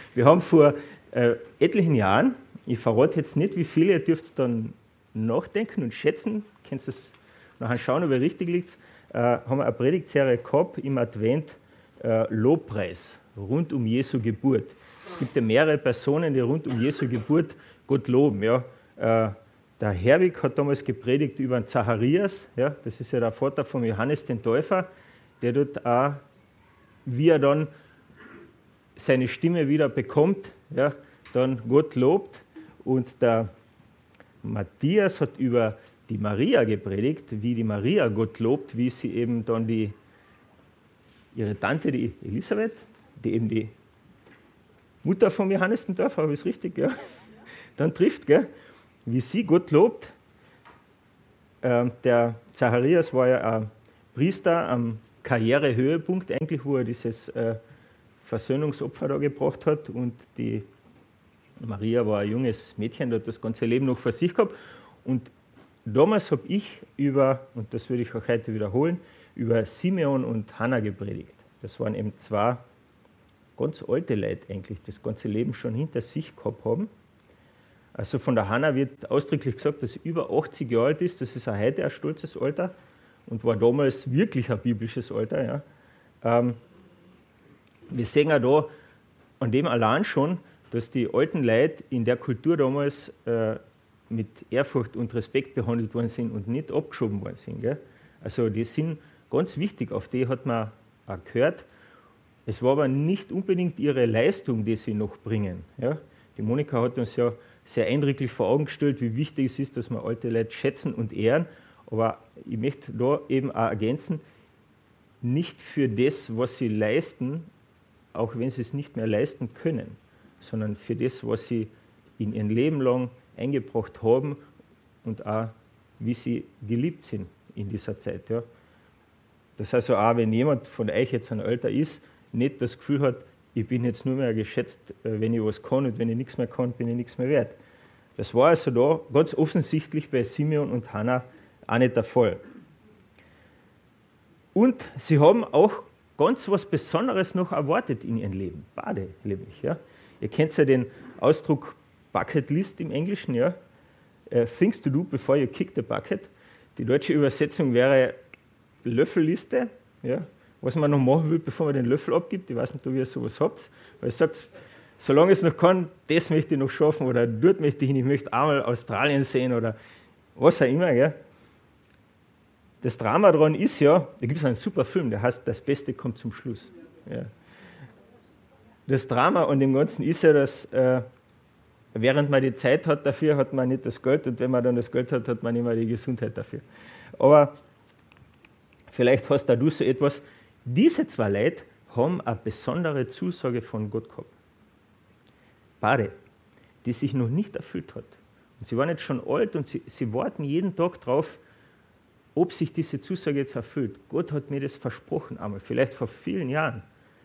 Wir haben vor etlichen Jahren, ich verrate jetzt nicht, wie viele, ihr dürft dann nachdenken und schätzen, könnt es nachher schauen, ob ihr richtig liegt, haben wir eine Predigtserie gehabt im Advent, Lobpreis, rund um Jesu Geburt. Es gibt ja mehrere Personen, die rund um Jesu Geburt Gott loben. Ja. Der Herwig hat damals gepredigt über den Zacharias, ja, das ist ja der Vater von Johannes den Täufer, der dort auch, wie er dann seine Stimme wieder bekommt, ja, dann Gott lobt. Und der Matthias hat über die Maria gepredigt, wie die Maria Gott lobt, wie sie eben dann ihre Tante, die Elisabeth, die eben die Mutter von Johannes den Täufer, habe ich es richtig, ja, dann trifft, gell, wie sie Gott lobt. Der Zacharias war ja ein Priester am Karrierehöhepunkt eigentlich, wo er dieses Versöhnungsopfer da gebracht hat, und die Maria war ein junges Mädchen, die hat das ganze Leben noch vor sich gehabt. Und damals habe ich und das würde ich auch heute wiederholen, über Simeon und Hannah gepredigt. Das waren eben zwei ganz alte Leute eigentlich, das ganze Leben schon hinter sich gehabt haben. Also von der Hannah wird ausdrücklich gesagt, dass sie über 80 Jahre alt ist. Das ist auch heute ein stolzes Alter und war damals wirklich ein biblisches Alter. Ja. Wir sehen auch da an dem allein schon, dass die alten Leute in der Kultur damals mit Ehrfurcht und Respekt behandelt worden sind und nicht abgeschoben worden sind. Gell? Also die sind ganz wichtig, auf die hat man auch gehört. Es war aber nicht unbedingt ihre Leistung, die sie noch bringen. Ja? Die Monika hat uns ja sehr eindrücklich vor Augen gestellt, wie wichtig es ist, dass wir alte Leute schätzen und ehren. Aber ich möchte da eben auch ergänzen, nicht für das, was sie leisten, auch wenn sie es nicht mehr leisten können, sondern für das, was sie in ihrem Leben lang eingebracht haben und auch, wie sie geliebt sind in dieser Zeit. Ja. Das heißt auch, wenn jemand von euch jetzt ein Alter ist, nicht das Gefühl hat, ich bin jetzt nur mehr geschätzt, wenn ich was kann, und wenn ich nichts mehr kann, bin ich nichts mehr wert. Das war also da ganz offensichtlich bei Simeon und Hannah auch nicht der Fall. Und sie haben auch ganz was Besonderes noch erwartet in ihrem Leben. Beide, nämlich. Ja. Ihr kennt ja den Ausdruck Bucket List im Englischen. Ja. Things to do before you kick the bucket. Die deutsche Übersetzung wäre Löffelliste. Ja. Was man noch machen will, bevor man den Löffel abgibt. Ich weiß nicht, ob ihr sowas habt. Weil ihr sagt, solange es noch kann, das möchte ich noch schaffen, oder dort möchte ich hin, ich möchte einmal Australien sehen oder was auch immer. Gell? Das Drama daran ist ja, da gibt es einen super Film, der heißt Das Beste kommt zum Schluss. Ja. Das Drama an dem Ganzen ist ja, dass während man die Zeit hat dafür, hat man nicht das Geld, und wenn man dann das Geld hat, hat man immer die Gesundheit dafür. Aber vielleicht hast da du so etwas. Diese zwei Leute haben eine besondere Zusage von Gott gehabt. Beide, die sich noch nicht erfüllt hat. Und sie waren jetzt schon alt und sie warten jeden Tag drauf, ob sich diese Zusage jetzt erfüllt. Gott hat mir das versprochen einmal, vielleicht vor vielen Jahren.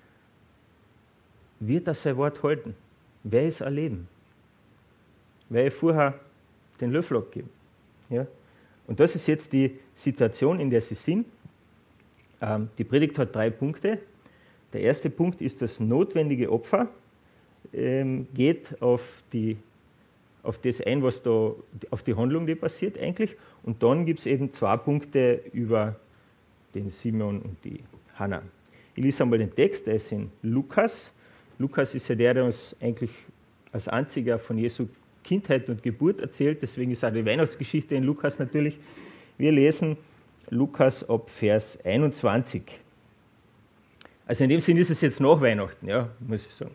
Wird er sein Wort halten? Wer es erleben? Wer vorher den Löffel abgeben? Ja? Und das ist jetzt die Situation, in der sie sind. Die Predigt hat 3 Punkte. Der erste Punkt ist das notwendige Opfer. Geht auf das ein, was da, auf die Handlung, die passiert eigentlich. Und dann gibt es eben 2 Punkte über den Simeon und die Hannah. Ich lese einmal den Text, der ist in Lukas. Lukas ist ja der uns eigentlich als einziger von Jesu Kindheit und Geburt erzählt. Deswegen ist auch die Weihnachtsgeschichte in Lukas natürlich. Wir lesen Lukas ab Vers 21. Also in dem Sinn ist es jetzt nach Weihnachten, ja, muss ich sagen.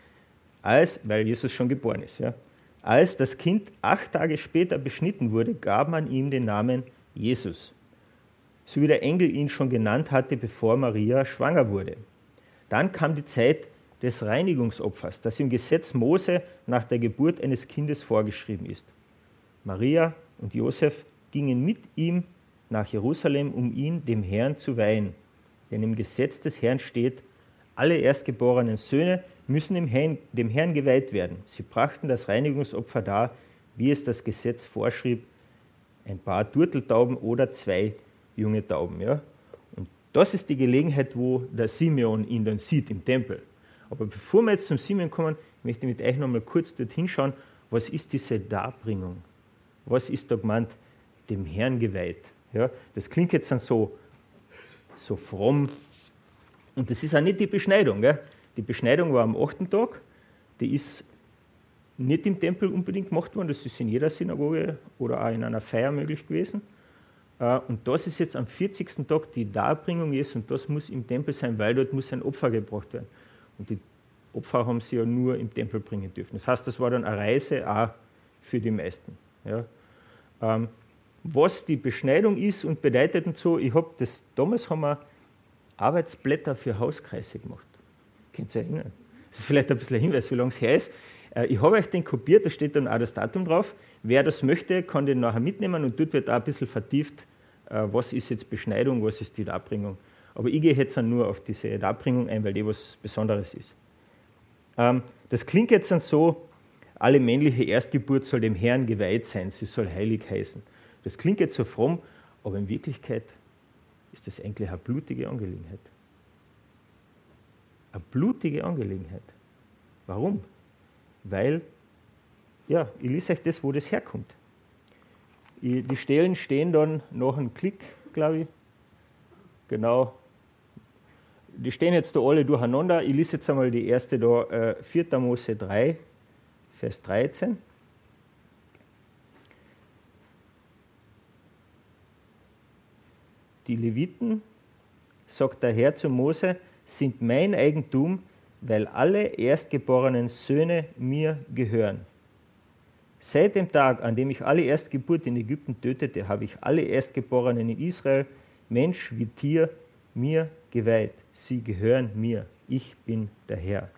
Weil Jesus schon geboren ist. Ja. Als das Kind 8 Tage später beschnitten wurde, gab man ihm den Namen Jesus, so wie der Engel ihn schon genannt hatte, bevor Maria schwanger wurde. Dann kam die Zeit des Reinigungsopfers, das im Gesetz Mose nach der Geburt eines Kindes vorgeschrieben ist. Maria und Josef gingen mit ihm nach Jerusalem, um ihn dem Herrn zu weihen. Denn im Gesetz des Herrn steht, alle erstgeborenen Söhne müssen dem Herrn geweiht werden. Sie brachten das Reinigungsopfer dar, wie es das Gesetz vorschrieb, ein paar Turteltauben oder 2 junge Tauben. Ja? Und das ist die Gelegenheit, wo der Simeon ihn dann sieht im Tempel. Aber bevor wir jetzt zum Simeon kommen, möchte mit euch nochmal kurz dorthin schauen, was ist diese Darbringung? Was ist da gemeint, dem Herrn geweiht? Ja, das klingt jetzt dann so fromm. Und das ist auch nicht die Beschneidung. Gell? Die Beschneidung war am 8. Tag. Die ist nicht im Tempel unbedingt gemacht worden. Das ist in jeder Synagoge oder auch in einer Feier möglich gewesen. Und das ist jetzt am 40. Tag die Darbringung Jesu. Und das muss im Tempel sein, weil dort muss ein Opfer gebracht werden. Und die Opfer haben sie ja nur im Tempel bringen dürfen. Das heißt, das war dann eine Reise auch für die meisten. Ja. Was die Beschneidung ist und bedeutet und so, damals haben wir Arbeitsblätter für Hauskreise gemacht. Könnt ihr erinnern? Das ist vielleicht ein bisschen ein Hinweis, wie lange es her ist. Ich habe euch den kopiert, da steht dann auch das Datum drauf. Wer das möchte, kann den nachher mitnehmen und dort wird auch ein bisschen vertieft, was ist jetzt Beschneidung, was ist die Darbringung. Aber ich gehe jetzt dann nur auf diese Darbringung ein, weil die was Besonderes ist. Das klingt jetzt dann so, alle männliche Erstgeburt soll dem Herrn geweiht sein, sie soll heilig heißen. Das klingt jetzt so fromm, aber in Wirklichkeit ist das eigentlich eine blutige Angelegenheit. Eine blutige Angelegenheit. Warum? Weil, ja, ich lese euch das, wo das herkommt. Die Stellen stehen dann nach einem Klick, glaube ich. Genau. Die stehen jetzt da alle durcheinander. Ich lese jetzt einmal die erste da, 4. Mose 3, Vers 13. Die Leviten, sagt der Herr zu Mose, sind mein Eigentum, weil alle erstgeborenen Söhne mir gehören. Seit dem Tag, an dem ich alle Erstgeburt in Ägypten tötete, habe ich alle Erstgeborenen in Israel, Mensch wie Tier, mir geweiht. Sie gehören mir. Ich bin der Herr.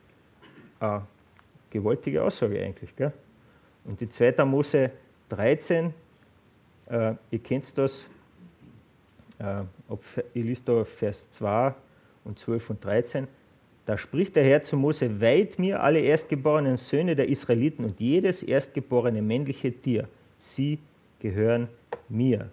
Gewaltige Aussage eigentlich. Gell? Und die 2. Mose 13, ihr kennt das, ich lese da Vers 2 und 12 und 13. Da spricht der Herr zu Mose, weiht mir alle erstgeborenen Söhne der Israeliten und jedes erstgeborene männliche Tier. Sie gehören mir.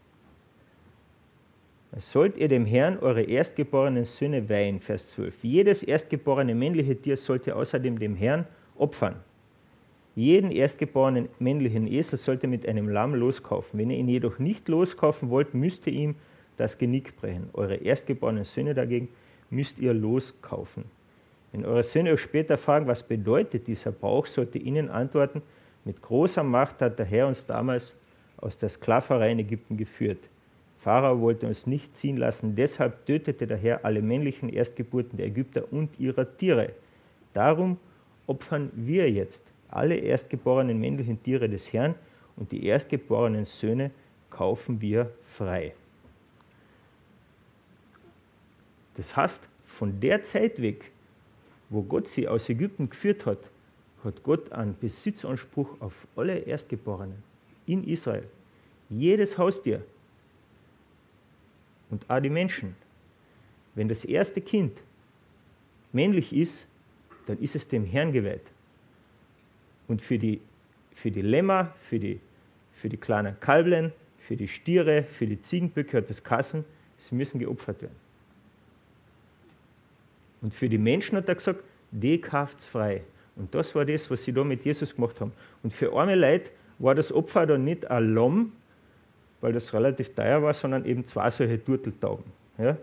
Sollt ihr dem Herrn eure erstgeborenen Söhne weihen, Vers 12. Jedes erstgeborene männliche Tier sollt ihr außerdem dem Herrn opfern. Jeden erstgeborenen männlichen Esel sollt ihr mit einem Lamm loskaufen. Wenn ihr ihn jedoch nicht loskaufen wollt, müsst ihr ihm das Genick brechen. Eure erstgeborenen Söhne dagegen müsst ihr loskaufen. Wenn eure Söhne euch später fragen, was bedeutet dieser Brauch, sollt ihr ihnen antworten, mit großer Macht hat der Herr uns damals aus der Sklaverei in Ägypten geführt. Pharao wollte uns nicht ziehen lassen, deshalb tötete der Herr alle männlichen Erstgeburten der Ägypter und ihrer Tiere. Darum opfern wir jetzt alle erstgeborenen männlichen Tiere des Herrn und die erstgeborenen Söhne kaufen wir frei. Das heißt, von der Zeit weg, wo Gott sie aus Ägypten geführt hat, hat Gott einen Besitzanspruch auf alle Erstgeborenen in Israel. Jedes Haustier und auch die Menschen. Wenn das erste Kind männlich ist, dann ist es dem Herrn geweiht. Und für die Lämmer, für die kleinen Kalblen, für die Stiere, für die Ziegenböcke hat das Kassen, sie müssen geopfert werden. Und für die Menschen hat er gesagt, die kauft's frei. Und das war das, was sie da mit Jesus gemacht haben. Und für arme Leute war das Opfer dann nicht ein Lamm, weil das relativ teuer war, sondern eben 2 solche Turteltauben. Ja?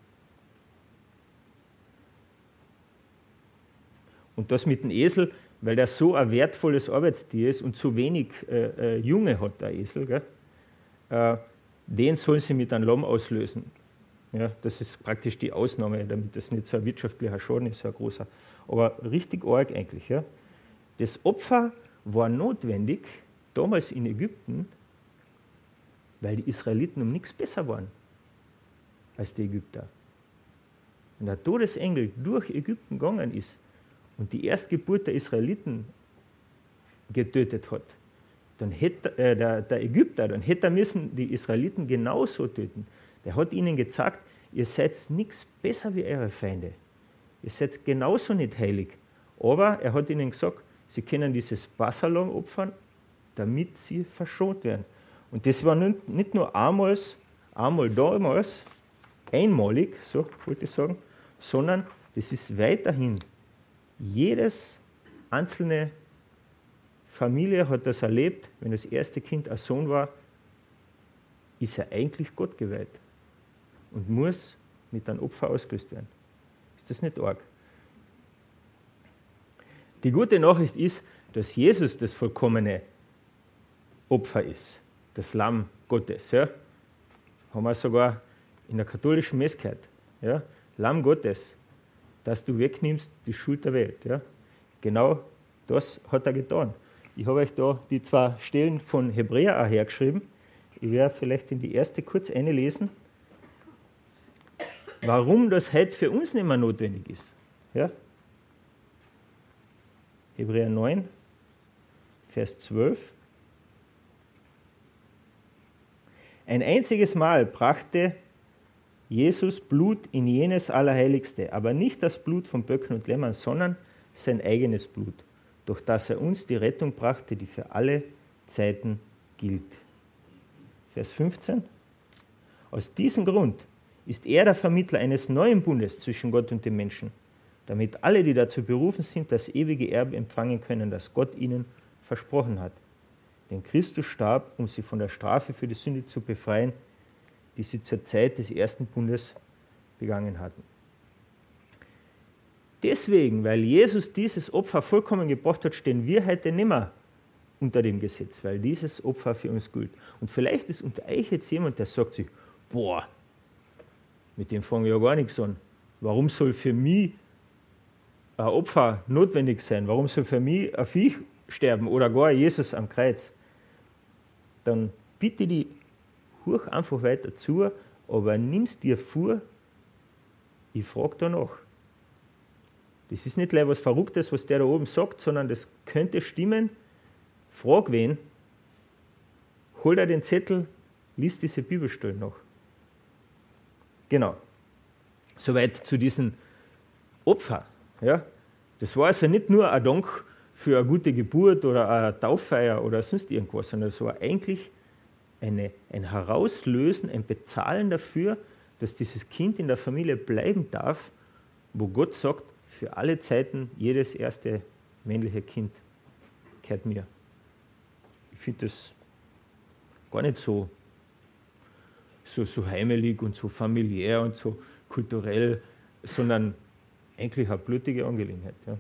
Und das mit dem Esel, weil der so ein wertvolles Arbeitstier ist und so wenig Junge hat, der Esel, gell? Den sollen sie mit einem Lamm auslösen. Ja, das ist praktisch die Ausnahme, damit das nicht so ein wirtschaftlicher Schaden ist, so ein großer. Aber richtig arg eigentlich. Ja. Das Opfer war notwendig, damals in Ägypten, weil die Israeliten um nichts besser waren als die Ägypter. Wenn der Todesengel durch Ägypten gegangen ist und die Erstgeburt der Israeliten getötet hat, dann hätte der Ägypter, dann hätte er müssen die Israeliten genauso töten. Der hat ihnen gesagt, ihr seid nichts besser wie eure Feinde. Ihr seid genauso nicht heilig. Aber er hat ihnen gesagt, sie können dieses Passalam opfern, damit sie verschont werden. Und das war nicht nur einmal damals, einmalig, so wollte ich sagen, sondern das ist weiterhin jedes einzelne Familie hat das erlebt, wenn das erste Kind ein Sohn war, ist er eigentlich Gott geweiht und muss mit einem Opfer ausgelöst werden. Ist das nicht arg? Die gute Nachricht ist, dass Jesus das vollkommene Opfer ist, das Lamm Gottes. Ja? Haben wir sogar in der katholischen Messe gehört. Ja? Lamm Gottes, dass du wegnimmst die Schuld der Welt. Ja? Genau das hat er getan. Ich habe euch da die 2 Stellen von Hebräer auch hergeschrieben. Ich werde vielleicht in die erste kurz einlesen, warum das heute für uns nicht mehr notwendig ist. Ja? Hebräer 9, Vers 12. Ein einziges Mal brachte Jesus Blut in jenes Allerheiligste, aber nicht das Blut von Böcken und Lämmern, sondern sein eigenes Blut, durch das er uns die Rettung brachte, die für alle Zeiten gilt. Vers 15. Aus diesem Grund ist er der Vermittler eines neuen Bundes zwischen Gott und den Menschen, damit alle, die dazu berufen sind, das ewige Erbe empfangen können, das Gott ihnen versprochen hat. Denn Christus starb, um sie von der Strafe für die Sünde zu befreien, die sie zur Zeit des ersten Bundes begangen hatten. Deswegen, weil Jesus dieses Opfer vollkommen gebracht hat, stehen wir heute nicht mehr unter dem Gesetz, weil dieses Opfer für uns gilt. Und vielleicht ist unter euch jetzt jemand, der sagt sich, boah, mit dem fange ich ja gar nichts an. Warum soll für mich ein Opfer notwendig sein? Warum soll für mich ein Viech sterben oder gar Jesus am Kreuz? Dann bitte die hör einfach weiter zu, aber nimm's dir vor, ich frage danach. Das ist nicht gleich was Verrücktes, was der da oben sagt, sondern das könnte stimmen. Frag wen, hol dir den Zettel, lies diese Bibelstellen nach. Genau. Soweit zu diesem Opfer. Ja? Das war also nicht nur ein Dank für eine gute Geburt oder eine Tauffeier oder sonst irgendwas, sondern es war eigentlich ein Herauslösen, ein Bezahlen dafür, dass dieses Kind in der Familie bleiben darf, wo Gott sagt, für alle Zeiten, jedes erste männliche Kind gehört mir. Ich finde das gar nicht so heimelig und so familiär und so kulturell, sondern eigentlich eine blutige Angelegenheit. Ja.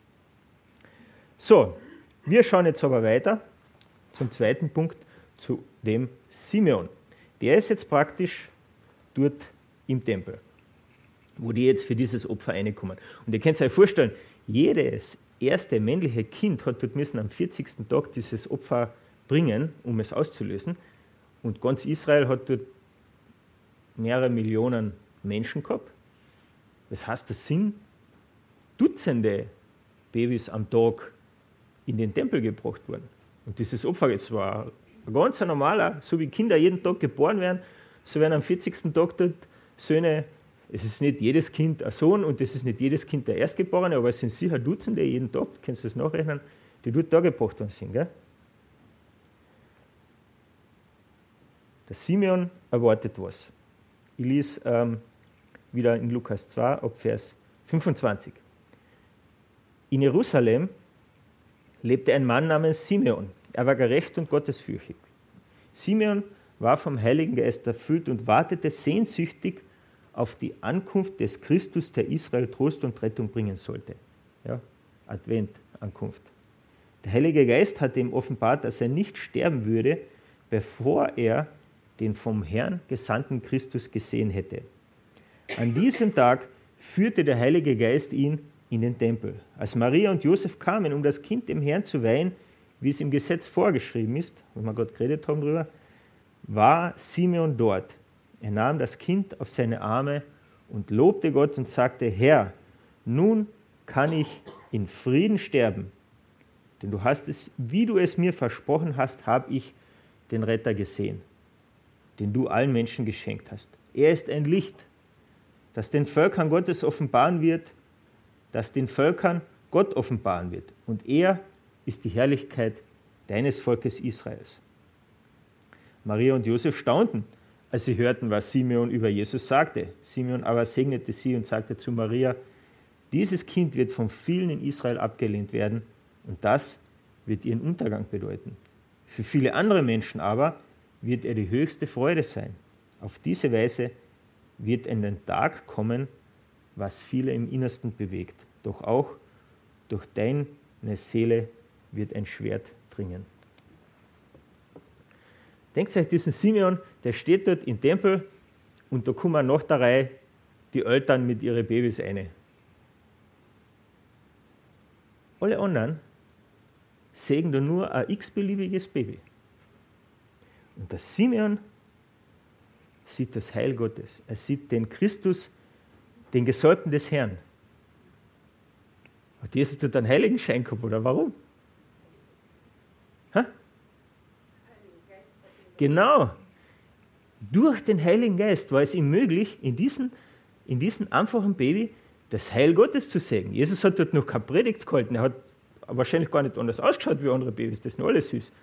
So, wir schauen jetzt aber weiter zum zweiten Punkt, zu dem Simeon. Der ist jetzt praktisch dort im Tempel, wo die jetzt für dieses Opfer reinkommen. Und ihr könnt euch vorstellen, jedes erste männliche Kind hat dort müssen am 40. Tag dieses Opfer bringen, um es auszulösen. Und ganz Israel hat dort mehrere Millionen Menschen gehabt. Das heißt, das sind Dutzende Babys am Tag in den Tempel gebracht worden. Und dieses Opfer, jetzt war ein ganz normaler, so wie Kinder jeden Tag geboren werden, so werden am 40. Tag dort Söhne, es ist nicht jedes Kind ein Sohn und es ist nicht jedes Kind der Erstgeborene, aber es sind sicher Dutzende jeden Tag, kannst du das nachrechnen, die dort dargebracht worden sind. Gell? Der Simeon erwartet was. Ich lese wieder in Lukas 2 ab Vers 25. In Jerusalem lebte ein Mann namens Simeon. Er war gerecht und gottesfürchtig. Simeon war vom Heiligen Geist erfüllt und wartete sehnsüchtig auf die Ankunft des Christus, der Israel Trost und Rettung bringen sollte. Ja, Advent-Ankunft. Der Heilige Geist hatte ihm offenbart, dass er nicht sterben würde, bevor er den vom Herrn gesandten Christus gesehen hätte. An diesem Tag führte der Heilige Geist ihn in den Tempel. Als Maria und Josef kamen, um das Kind dem Herrn zu weihen, wie es im Gesetz vorgeschrieben ist, wenn wir gerade geredet haben darüber, war Simeon dort. Er nahm das Kind auf seine Arme und lobte Gott und sagte, Herr, nun kann ich in Frieden sterben, denn du hast es, wie du es mir versprochen hast, habe ich den Retter gesehen, den du allen Menschen geschenkt hast. Er ist ein Licht, das den Völkern Gottes offenbaren wird, das den Völkern Gott offenbaren wird. Und er ist die Herrlichkeit deines Volkes Israels. Maria und Josef staunten, als sie hörten, was Simeon über Jesus sagte. Simeon aber segnete sie und sagte zu Maria, dieses Kind wird von vielen in Israel abgelehnt werden, Und das wird ihren Untergang bedeuten. Für viele andere Menschen aber wird er die höchste Freude sein. Auf diese Weise wird in den Tag kommen, was viele im Innersten bewegt. Doch auch durch deine Seele wird ein Schwert dringen. Denkt euch diesen Simeon, der steht dort im Tempel und da kommen nach der Reihe die Eltern mit ihren Babys rein. Alle anderen sägen da nur ein x-beliebiges Baby. Und der Simeon sieht das Heil Gottes. Er sieht den Christus, den Gesalbten des Herrn. Hat Jesus dort einen Heiligenschein gehabt, oder warum? Ha? Genau. Durch den Heiligen Geist war es ihm möglich, in diesem einfachen Baby das Heil Gottes zu sägen. Jesus hat dort noch keine Predigt gehalten. Er hat wahrscheinlich gar nicht anders ausgeschaut wie andere Babys. Das ist nur alles süß.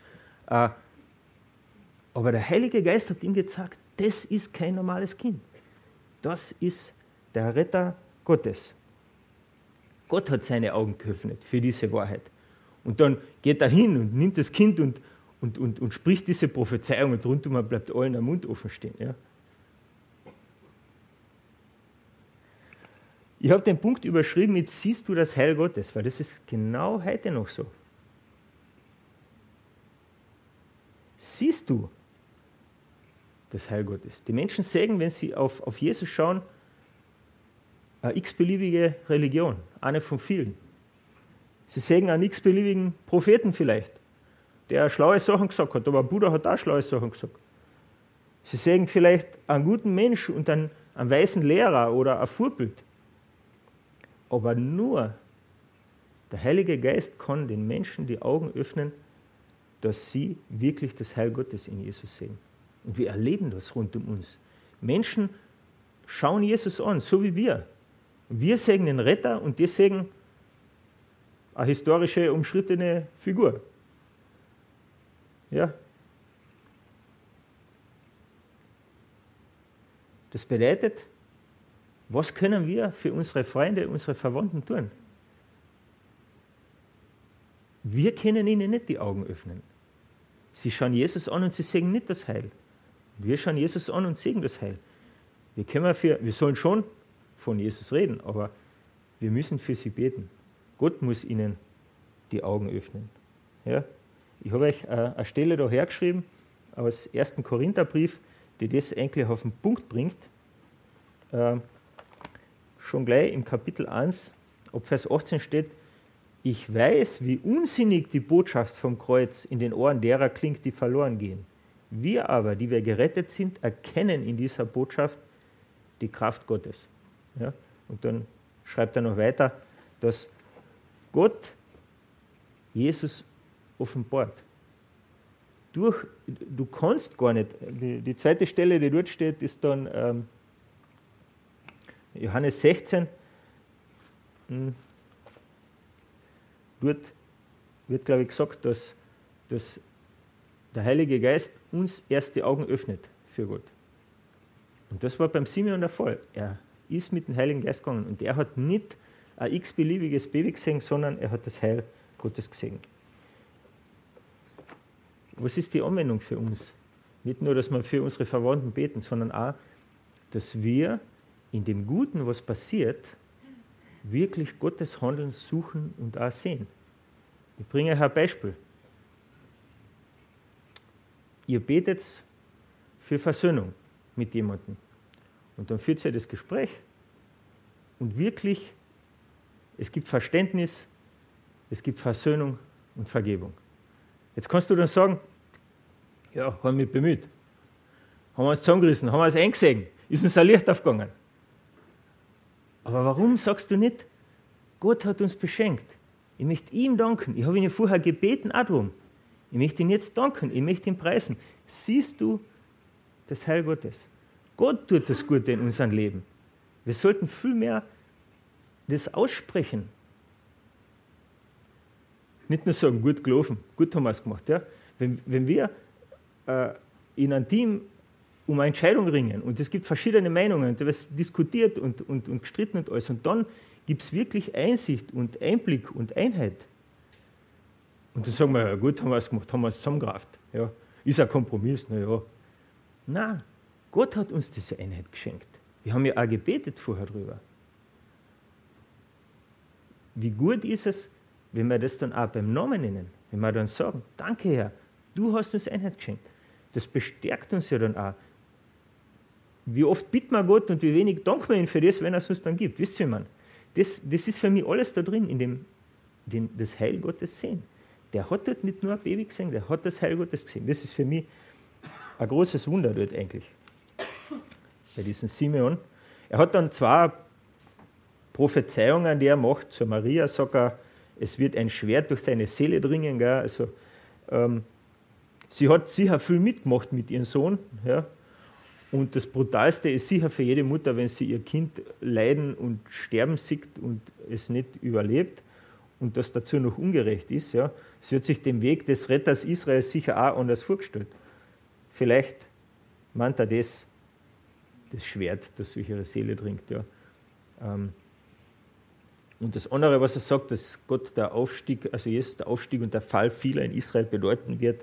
Aber der Heilige Geist hat ihm gesagt, das ist kein normales Kind. Das ist der Retter Gottes. Gott hat seine Augen geöffnet für diese Wahrheit. Und dann geht er hin und nimmt das Kind und spricht diese Prophezeiung und rundum bleibt allen der Mund offen stehen. Ja. Ich habe den Punkt überschrieben mit siehst du das Heil Gottes, weil das ist genau heute noch so. Siehst du das Heil Gottes? Die Menschen sägen, wenn sie auf Jesus schauen, eine x-beliebige Religion, eine von vielen. Sie sägen einen x-beliebigen Propheten vielleicht, der schlaue Sachen gesagt hat, aber Buddha hat auch schlaue Sachen gesagt. Sie sägen vielleicht einen guten Mensch und einen weisen Lehrer oder ein Vorbild. Aber nur der Heilige Geist kann den Menschen die Augen öffnen, dass sie wirklich das Heil Gottes in Jesus sehen. Und wir erleben das rund um uns. Menschen schauen Jesus an, so wie wir. Wir sägen den Retter und die sägen eine historische, umschrittene Figur. Ja. Das bedeutet, was können wir für unsere Freunde, unsere Verwandten tun? Wir können ihnen nicht die Augen öffnen. Sie schauen Jesus an und sie sägen nicht das Heil. Wir schauen Jesus an und sägen das Heil. Wir sollen schon von Jesus reden, aber wir müssen für sie beten. Gott muss ihnen die Augen öffnen. Ja? Ich habe euch eine Stelle da hergeschrieben aus 1. Korintherbrief, die das eigentlich auf den Punkt bringt. Schon gleich im Kapitel 1, ab Vers 18 steht, ich weiß, wie unsinnig die Botschaft vom Kreuz in den Ohren derer klingt, die verloren gehen. Wir aber, die wir gerettet sind, erkennen in dieser Botschaft die Kraft Gottes. Ja? Und dann schreibt er noch weiter, dass Gott Jesus offenbart. Du kannst gar nicht, die zweite Stelle, die dort steht, ist dann Johannes 16. Dort wird, glaube ich, gesagt, dass der Heilige Geist uns erst die Augen öffnet für Gott. Und das war beim Simeon der Fall. Er ist mit dem Heiligen Geist gegangen und er hat nicht ein x-beliebiges Baby gesehen, sondern er hat das Heil Gottes gesehen. Was ist die Anwendung für uns? Nicht nur, dass wir für unsere Verwandten beten, sondern auch, dass wir in dem Guten, was passiert, wirklich Gottes Handeln suchen und auch sehen. Ich bringe euch ein Beispiel. Ihr betet für Versöhnung mit jemandem und dann führt ihr das Gespräch und wirklich, es gibt Verständnis, es gibt Versöhnung und Vergebung. Jetzt kannst du dann sagen, ja, haben wir mich bemüht, haben wir uns zusammengerissen, haben wir uns eingesehen, ist uns ein Licht aufgegangen. Aber warum sagst du nicht, Gott hat uns beschenkt, ich möchte ihm danken, ich habe ihn ja vorher gebeten auch darum, ich möchte ihn jetzt danken, ich möchte ihn preisen. Siehst du das Heil Gottes? Gott tut das Gute in unserem Leben. Wir sollten viel mehr das aussprechen. Nicht nur sagen, gut gelaufen, gut haben wir es gemacht. Ja? Wenn wir in einem Team um eine Entscheidung ringen und es gibt verschiedene Meinungen, da wird diskutiert und gestritten und alles und dann gibt es wirklich Einsicht und Einblick und Einheit, Und dann sagen wir, ja gut, haben wir es gemacht, haben wir es zusammengerafft. Ja. Ist ein Kompromiss, naja. Nein, Gott hat uns diese Einheit geschenkt. Wir haben ja auch gebetet vorher drüber. Wie gut ist es, wenn wir das dann auch beim Namen nennen, wenn wir dann sagen, danke Herr, du hast uns Einheit geschenkt. Das bestärkt uns ja dann auch. Wie oft bitten wir Gott und wie wenig danken wir ihm für das, wenn er es uns dann gibt. Wisst ihr, man? Das ist für mich alles da drin, in dem das Heil Gottes sehen. Der hat dort nicht nur ein Baby gesehen, der hat das Heil Gottes gesehen. Das ist für mich ein großes Wunder dort eigentlich. Bei diesem Simeon. Er hat dann zwei Prophezeiungen, die er macht. Zur Maria sagt er, es wird ein Schwert durch seine Seele dringen. Gell? Also, sie hat sicher viel mitgemacht mit ihrem Sohn. Ja? Und das Brutalste ist sicher für jede Mutter, wenn sie ihr Kind leiden und sterben sieht und es nicht überlebt und das dazu noch ungerecht ist. Ja? Sie hat sich den Weg des Retters Israels sicher auch anders vorgestellt. Vielleicht meint er das Schwert, das durch ihre Seele dringt. Ja. Und das andere, was er sagt, dass Gott der Aufstieg, also Jesus der Aufstieg und der Fall vieler in Israel bedeuten wird,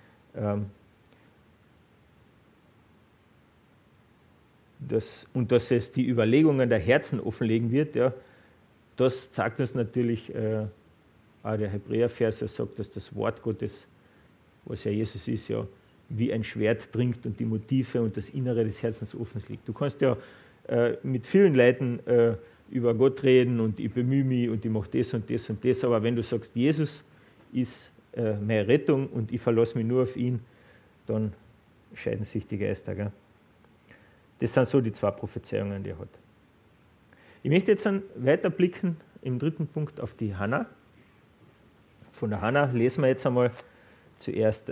dass es die Überlegungen der Herzen offenlegen wird, ja, das zeigt uns natürlich auch der Hebräervers, er sagt, dass das Wort Gottes, was ja Jesus ist, ja, wie ein Schwert dringt und die Motive und das Innere des Herzens offen liegt. Du kannst ja mit vielen Leuten über Gott reden und ich bemühe mich und ich mache das und das und das, aber wenn du sagst, Jesus ist meine Rettung und ich verlasse mich nur auf ihn, dann scheiden sich die Geister. Gell? Das sind so die zwei Prophezeiungen, die er hat. Ich möchte jetzt dann weiterblicken im dritten Punkt auf die Hannah. Von der Hannah lesen wir jetzt einmal zuerst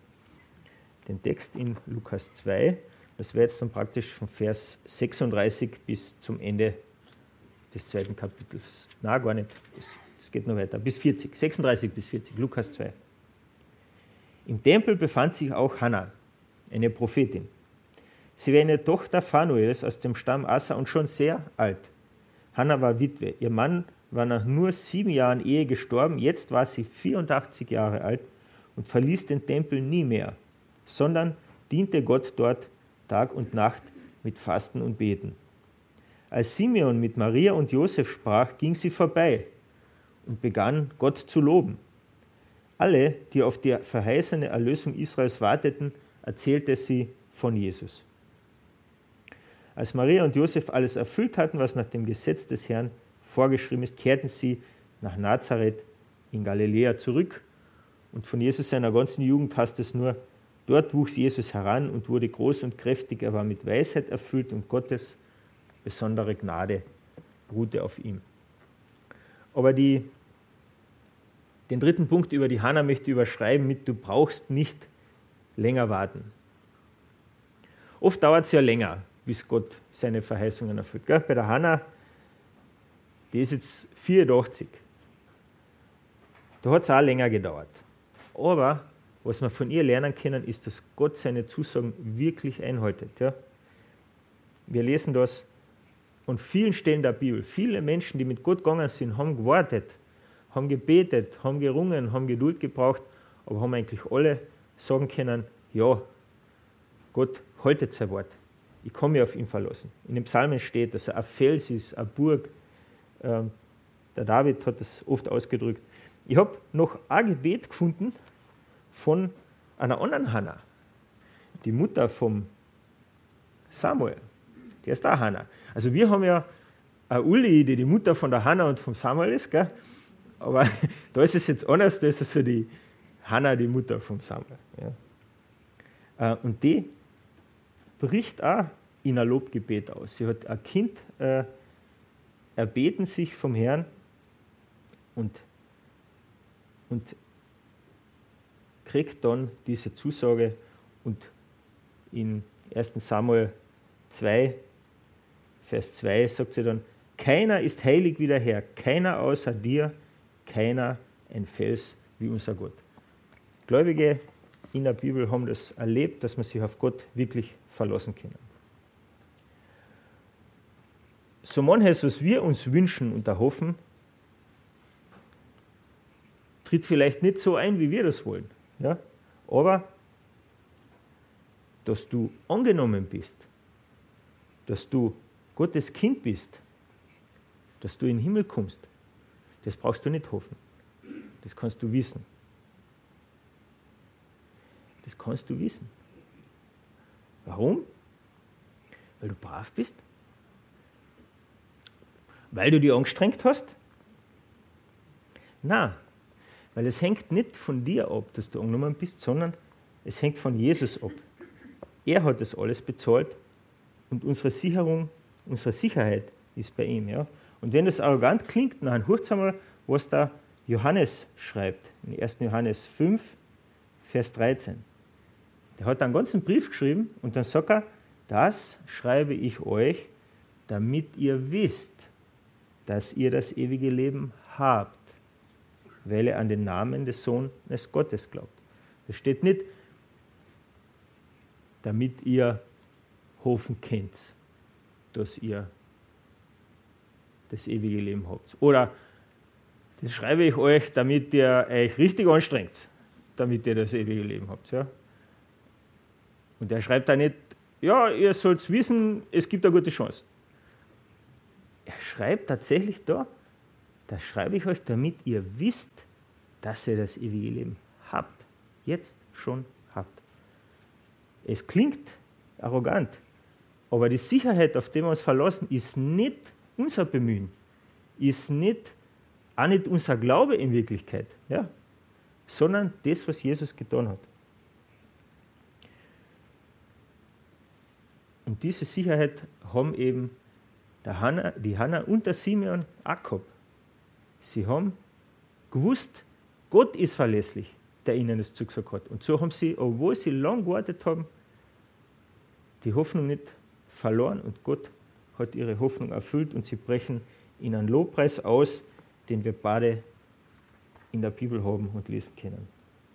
den Text in Lukas 2. Das wäre jetzt dann praktisch von Vers 36 bis zum Ende des zweiten Kapitels. Nein, gar nicht. Das geht noch weiter. Bis 40. 36 bis 40. Lukas 2. Im Tempel befand sich auch Hannah, eine Prophetin. Sie war eine Tochter Phanuels aus dem Stamm Asa und schon sehr alt. Hannah war Witwe. Ihr Mann war nach nur 7 Jahren Ehe gestorben. Jetzt war sie 84 Jahre alt und verließ den Tempel nie mehr, sondern diente Gott dort Tag und Nacht mit Fasten und Beten. Als Simeon mit Maria und Josef sprach, ging sie vorbei und begann Gott zu loben. Alle, die auf die verheißene Erlösung Israels warteten, erzählte sie von Jesus. Als Maria und Josef alles erfüllt hatten, was nach dem Gesetz des Herrn vorgeschrieben ist, kehrten sie nach Nazareth in Galiläa zurück. Und von Jesus seiner ganzen Jugend heißt es nur, dort wuchs Jesus heran und wurde groß und kräftig. Er war mit Weisheit erfüllt und Gottes besondere Gnade ruhte auf ihm. Aber den dritten Punkt über die Hannah möchte ich überschreiben mit, du brauchst nicht länger warten. Oft dauert es ja länger, bis Gott seine Verheißungen erfüllt. Gell? Bei der Hannah, die ist jetzt 84. Da hat es auch länger gedauert. Aber was wir von ihr lernen können, ist, dass Gott seine Zusagen wirklich einhaltet. Ja? Wir lesen das an vielen Stellen der Bibel. Viele Menschen, die mit Gott gegangen sind, haben gewartet, haben gebetet, haben gerungen, haben Geduld gebraucht, aber haben eigentlich alle sagen können, ja, Gott haltet sein Wort. Ich kann mich auf ihn verlassen. In den Psalmen steht, dass er ein Fels ist, eine Burg. Der David hat das oft ausgedrückt. Ich habe noch ein Gebet gefunden von einer anderen Hannah, die Mutter vom Samuel. Die ist auch Hannah. Also wir haben ja eine Uli, die Mutter von der Hannah und vom Samuel ist, gell? Aber da ist es jetzt anders, da ist es so die Hannah, die Mutter vom Samuel. Ja. Und die bricht auch in ein Lobgebet aus. Sie hat ein Kind erbeten sich vom Herrn und kriegt dann diese Zusage und in 1. Samuel 2, Vers 2 sagt sie dann, keiner ist heilig wie der Herr, keiner außer dir, keiner ein Fels wie unser Gott. Gläubige in der Bibel haben das erlebt, dass man sich auf Gott wirklich verlassen können. So manches, was wir uns wünschen und erhoffen, tritt vielleicht nicht so ein, wie wir das wollen. Ja? Aber, dass du angenommen bist, dass du Gottes Kind bist, dass du in den Himmel kommst, das brauchst du nicht hoffen. Das kannst du wissen. Das kannst du wissen. Warum? Weil du brav bist? Weil du dich angestrengt hast? Nein, weil es hängt nicht von dir ab, dass du angenommen bist, sondern es hängt von Jesus ab. Er hat das alles bezahlt und unsere Sicherung, unsere Sicherheit ist bei ihm. Ja? Und wenn das arrogant klingt, dann hört einmal, was da Johannes schreibt, in 1. Johannes 5, Vers 13. Der hat einen ganzen Brief geschrieben und dann sagt er, das schreibe ich euch, damit ihr wisst, dass ihr das ewige Leben habt, weil ihr an den Namen des Sohnes Gottes glaubt. Das steht nicht, damit ihr hoffen könnt, dass ihr das ewige Leben habt. Oder das schreibe ich euch, damit ihr euch richtig anstrengt, damit ihr das ewige Leben habt. Ja? Und er schreibt da nicht, ja, ihr sollt wissen, es gibt eine gute Chance. Er schreibt tatsächlich da, das schreibe ich euch, damit ihr wisst, dass ihr das ewige Leben habt. Jetzt schon habt. Es klingt arrogant, aber die Sicherheit, auf die wir uns verlassen, ist nicht unser Bemühen, ist auch nicht unser Glaube in Wirklichkeit, ja, sondern das, was Jesus getan hat. Und diese Sicherheit haben eben die Hannah und der Simeon auch gehabt. Sie haben gewusst, Gott ist verlässlich, der ihnen das zugesagt hat. Und so haben sie, obwohl sie lang gewartet haben, die Hoffnung nicht verloren und Gott hat ihre Hoffnung erfüllt und sie brechen in einen Lobpreis aus, den wir beide in der Bibel haben und lesen können.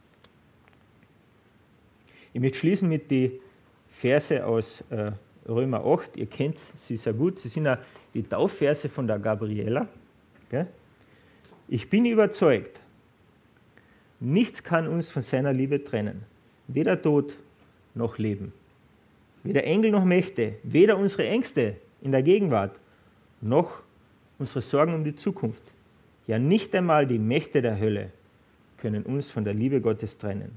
Ich möchte schließen mit den Verse aus Römer 8. Ihr kennt sie sehr gut. Sie sind auch die Taufverse von der Gabriela. Okay? Ich bin überzeugt, nichts kann uns von seiner Liebe trennen. Weder Tod noch Leben. Weder Engel noch Mächte. Weder unsere Ängste in der Gegenwart noch unsere Sorgen um die Zukunft. Ja, nicht einmal die Mächte der Hölle können uns von der Liebe Gottes trennen.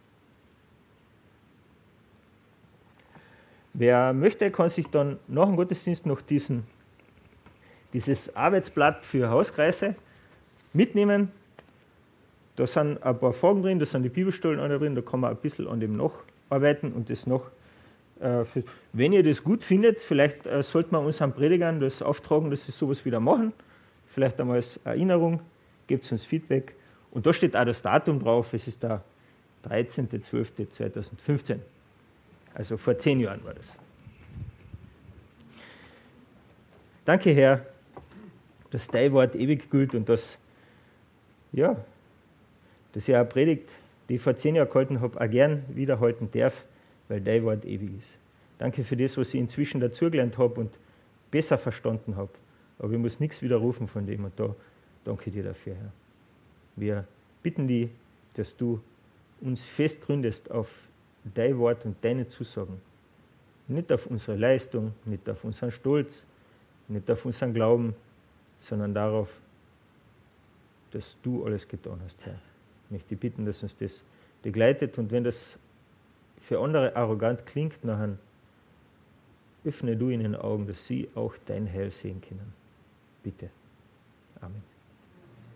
Wer möchte, kann sich dann nach dem Gottesdienst noch dieses Arbeitsblatt für Hauskreise mitnehmen. Da sind ein paar Fragen drin, da sind die Bibelstellen drin, da kann man ein bisschen an dem nacharbeiten und das noch. Wenn ihr das gut findet, vielleicht sollte man unseren Predigern das auftragen, dass sie sowas wieder machen. Vielleicht einmal als Erinnerung, gebt uns Feedback. Und da steht auch das Datum drauf, es ist der 13.12.2015. Also vor 10 Jahren war das. Danke, Herr, dass dein Wort ewig gilt und dass ich eine Predigt, die ich vor 10 Jahren gehalten habe, auch gern wiederhalten darf, weil dein Wort ewig ist. Danke für das, was ich inzwischen dazugelernt habe und besser verstanden habe. Aber ich muss nichts widerrufen von dem und da danke dir dafür, Herr. Wir bitten dich, dass du uns fest gründest auf dein Wort und deine Zusagen. Nicht auf unsere Leistung, nicht auf unseren Stolz, nicht auf unseren Glauben, sondern darauf, dass du alles getan hast, Herr. Ich möchte bitten, dass uns das begleitet und wenn das für andere arrogant klingt, nachher öffne du ihnen die Augen, dass sie auch dein Heil sehen können. Bitte. Amen.